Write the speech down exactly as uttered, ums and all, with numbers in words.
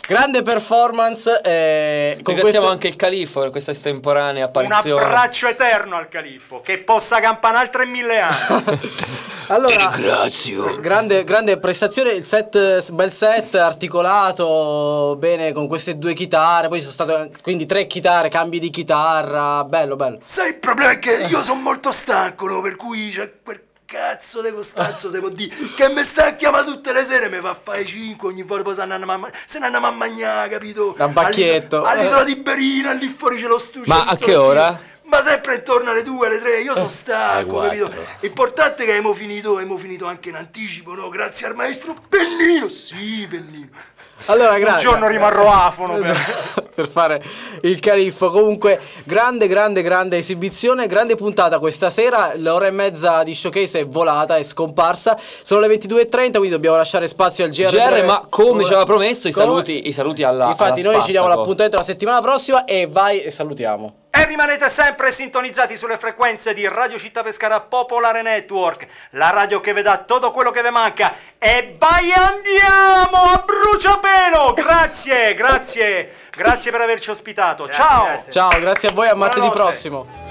grande performance. Eh, Ringraziamo queste... anche il Califfo per questa estemporanea apparizione. Un abbraccio eterno al Califfo, che possa campare altri mille anni. Allora, grande, grande prestazione, il set, bel set, articolato bene con queste due chitarre, poi sono state quindi tre chitarre, cambi di chitarra, bello bello. Sai, il problema è che io sono molto stanco, no? Per cui c'è quel cazzo di Costanzo, se può dire, che mi sta a chiamare tutte le sere, mi fa fare cinque, ogni volta poi se ne andiamo a mangiare, capito? Un bacchetto. All'isola di Berina, lì fuori c'è lo studio. Ma a che ora? Ma sempre intorno alle due, alle tre, io sono stanco, capito? L'importante è che abbiamo finito, abbiamo finito anche in anticipo, no? Grazie al maestro Pennino, sì, Pennino. Allora, grazie. Un giorno rimarrò afono per... per fare il Califfo. Comunque, grande, grande, grande esibizione, grande puntata questa sera. L'ora e mezza di showcase è volata, è scomparsa. Sono le ventidue e trenta, quindi dobbiamo lasciare spazio al G R. G R, ma come ci aveva promesso, i come... saluti, i saluti alla. Infatti, alla noi ci diamo l'appuntamento la settimana prossima e vai e salutiamo. E rimanete sempre sintonizzati sulle frequenze di Radio Città Pescara Popolare Network, la radio che vi dà tutto quello che vi manca. E vai, andiamo a bruciapelo! Grazie, grazie, grazie per averci ospitato. Grazie, ciao! grazie. Ciao, grazie a voi, a martedì Buonanotte. prossimo.